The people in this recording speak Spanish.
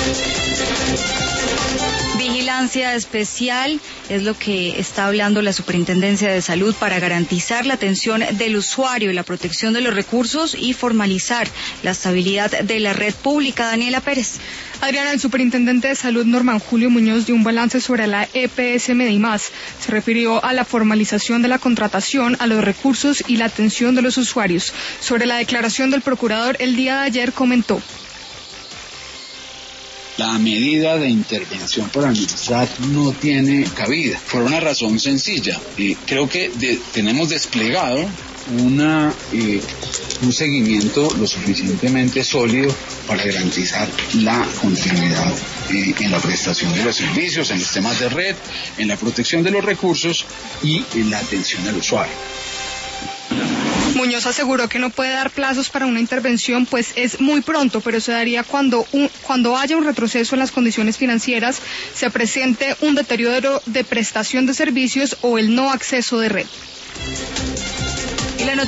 Vigilancia especial es lo que está hablando la Superintendencia de Salud para garantizar la atención del usuario y la protección de los recursos y formalizar la estabilidad de la red pública. Daniela Pérez. Adriana, el superintendente de Salud, Norman Julio Muñoz, dio un balance sobre la EPS Medimás. Se refirió a la formalización de la contratación, a los recursos y la atención de los usuarios. Sobre la declaración del procurador el día de ayer comentó: la medida de intervención por administrar no tiene cabida, por una razón sencilla. Creo que tenemos desplegado un seguimiento lo suficientemente sólido para garantizar la continuidad en la prestación de los servicios, en los temas de red, en la protección de los recursos y en la atención al usuario. Muñoz aseguró que no puede dar plazos para una intervención, pues es muy pronto, pero se daría cuando haya un retroceso en las condiciones financieras, se presente un deterioro de prestación de servicios o el no acceso de red.